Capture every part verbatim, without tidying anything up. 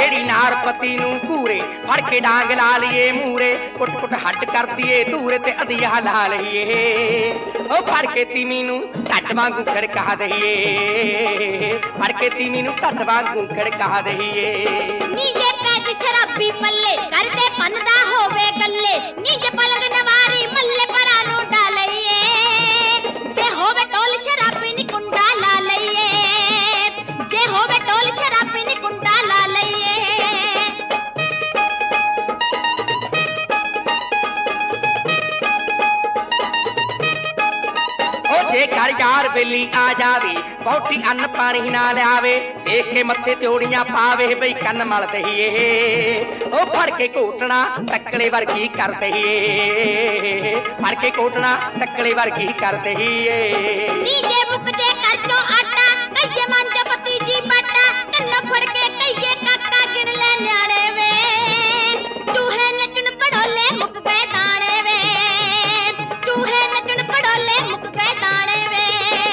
ਜਿਹੜੀ ਨਾਰ ਪਤੀ ਨੂੰ ਘੂਰੇ ਫੜ ਕੇ ਡਾਂਗ ਲਾ ਲਈਏ ਮੂਰੇ ਕੁੱਟ ਕੁੱਟ ਹੱਡ ਕਰ ਦਈਏ ਧੂਰੇ ਤੇ ਅਧਿਆ ਲਾ ਲਈਏ ਉਹ ਫੜ ਕੇ ਤੀਵੀਂ ਨੂੰ ਘੱਟ ਵਾਂਗੂ ਖੜਕਾ ਦਈਏ ਫੜ ਕੇ ਤੀਵੀਂ ਨੂੰ ਘੱਟ ਵਾਂਗੂ ਖੜਕਾ ਦਈਏ ਨੀ ਜੇ ਪੈਗ ਸ਼ਰਾਬੀ ਪੱਲੇ ਕਰਦੇ ਪੰਨਦਾ ਹੋਵੇ ਗੱਲੇ ਨੀ ਜੇ ਪਲਕ ਨਵਾਰੀ ਮੱਲੇ ਪਰਾਂ ਨੂੰ ਡਾਲਈਏ ਜੇ ਹੋਵੇ ਟੋਲ ਸ਼ਰਾਬੀ ਨੀ ਕੁੰਡਾ ਲਾ ਲਈਏ ਜੇ ਹੋਵੇ ਟੋਲ ਸ਼ਰਾਬੀ ਨੀ ਕੁੰਡਾ ਲਾ ਲਈਏ ਜੇ ਘਰ ਯਾਰ ਵੇਲੀ ਆ ਜਾਵੇ ਬਹੁਤੀ ਅੰਨ ਪਾਣੀ ਨਾ ਲਿਆਵੇ ਦੇਖ ਕੇ ਮੱਥੇ ਤਿਉੜੀਆਂ ਪਾਵੇ ਬਈ ਕੰਨ ਮਲ ਦਈਏ ਉਹ ਫੜ ਕੇ ਘੋਟਣਾ ਟੱਕਲੇ ਵਰਗੀ ਕਰ ਦਈਏ ਫੜ ਕੇ ਘੋਟਣਾ ਟੱਕਲੇ ਵਰਗੀ ਕਰ ਦਈਏ ਨੀ ਜੇ ਮੁੱਕ ਜੇ ਕਰ ਚੋਂ ਆਟਾ ਕਈਏ ਮੰਜ ਪਤੀ ਜੀ ਬਾਟਾ ਕੰਨ ਫੜ ਕੇ ਕਈਏ ਕਾਕਾ ਗਿਣ ਲੈ ਨਿਆਣੇ ਵੇ ਚੂਹੇ ਨੱਚਣ ਪੜੋਲੇ ਮੁੱਕ ਗਏ ਦਾਣੇ ਵੇ ਚੂਹੇ ਨੱਚਣ ਪੜੋਲੇ ਮੁੱਕ ਗਏ ਦਾਣੇ ਵੇ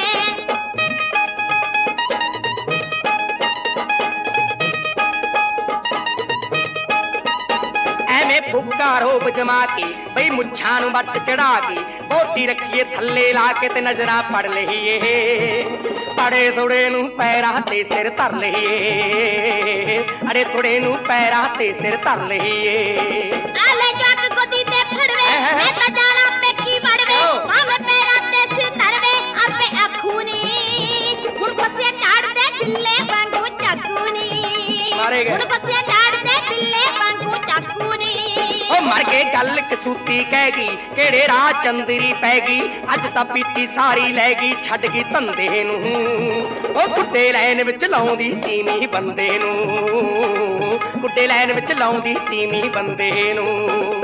ਐਵੇਂ ਫੁੱਕਾ ਰੋਬ ਜਮਾ ਕੇ ਬਈ ਮੁੱਛਾਂ ਨੂੰ ਵੱਟ ਚੜਾ ਕੇ ਬੋਟੀ ਰੱਖੀਏ ਥੱਲੇ ਲਾ ਕੇ ਤੇ ਨਜ਼ਰਾਂ ਪੜ ਲਈਏ ਅੜੇ ਥੋੜੇ ਨੂੰ ਪੈਰਾਂ ਤੇ ਸਿਰ ਧਰ ਲਈਏ ਅੜੇ ਥੋੜੇ ਨੂੰ ਪੈਰਾਂ ਤੇ ਸਿਰ ਧਰ ਲਈਏ ਆਲੇ ਜੱਗ ਗੋਦੀ ਤੇ ਫੜਵੇ ਮੈਂ ਤਾਂ ਜਾਣਾ ਪੇਕੀ ਵੜਵੇ ਭਾਵੇਂ ਪੈਰਾਂ ਤੇ ਸਿਰ ਧਰਵੇ ਆਪੇ ਆਖੂ ਨੀ ਹੁਣ ਫਸਿਆ ਝਾੜਦੇ ਬਿੱਲੇ ਵਾਂਗੂ ਚਾਕੂ ਨੀ ਹੁਣ ਫਸਿਆ ਝਾੜਦੇ ਬਿੱਲੇ ਵਾਂਗੂ ਚਾਕੂ ਨੀ ਉਹ ਮਰ ਕੇ ਗੱਲ ਕਸੂਤੀ ਕਹਿ ਗਈ ਕਿਹੜੇ ਰਾਹ ਚੰਦਰੀ ਪੈ ਗਈ ਅੱਜ ਤਾਂ ਪੀਤੀ ਸਾਰੀ ਲੈ ਗਈ ਛੱਡ ਗਈ ਧੰਦੇ ਨੂੰ ਉਹ ਗੁੱਡੇ ਲੈਣ ਵਿੱਚ ਲਾਉਂਦੀ ਤੀਵੀਂ ਬੰਦੇ ਨੂੰ ਗੁੱਡੇ ਲੈਣ ਵਿੱਚ ਲਾਉਂਦੀ ਤੀਵੀਂ ਬੰਦੇ ਨੂੰ